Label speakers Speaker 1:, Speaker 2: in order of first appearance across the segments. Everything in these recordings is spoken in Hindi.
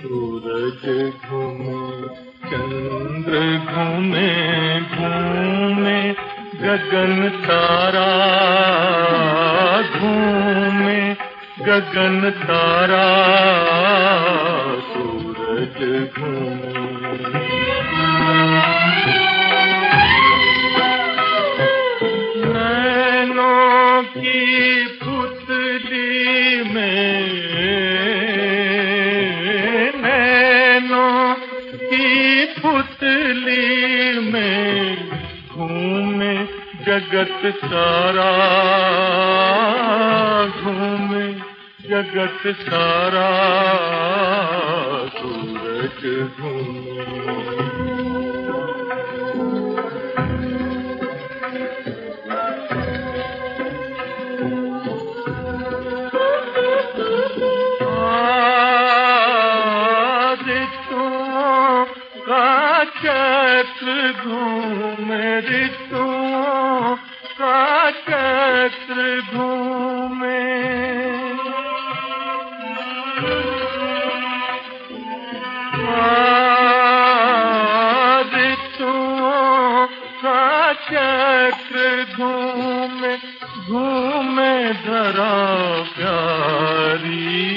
Speaker 1: सूरज घूमे चंद्र घूमे घूमे गगन तारा घूमे गगन तारा सूरज घूमे। नैनों की पुतली में नैनों की पुतली में घूमे जगत सारा घूमे जगत सारा सूरज घूमे। चक्र घूमे ऋतुओं का चक्र घूमे। ऋतुओं का चक्र घूमे घूमे धरा प्यारी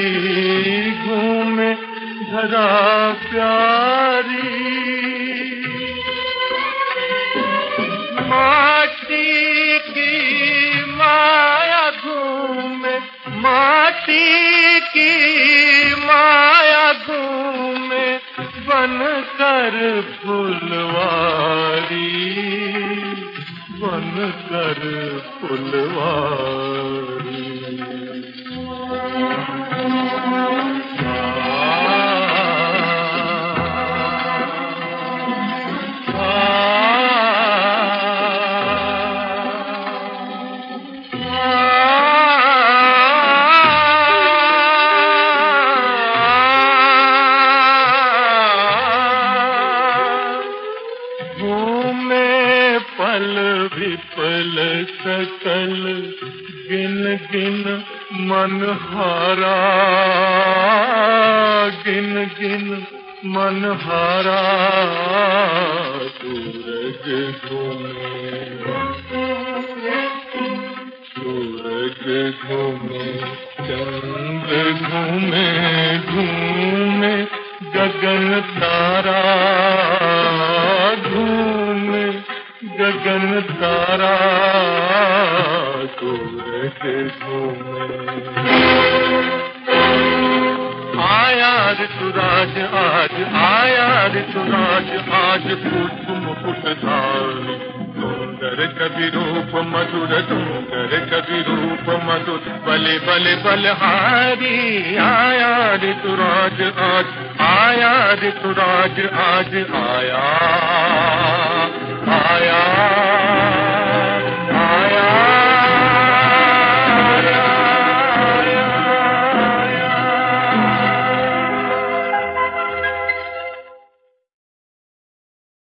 Speaker 1: घूमे धरा प्यारी। माटी की माया घूमे माटी की माया घूमे बन कर फुलवारी बन कर फुलवारी। पल विपल सकल गिन गिन मन हारा गिन गिन मन हारा सूरज घूमे सूरज घूमे चंद्र घूमे घूमे गगन तारा घूमे गगन तारा सूरज घूमे। आया ऋतुराज आज आया ऋतुराज आज पुष्प मुकुट धारी सुंदर कवि रूप मधुर सुंदर कवि रूप मधुर बले बले बलहारी। आया ऋतुराज आज आया ऋतुराज आज आया आया।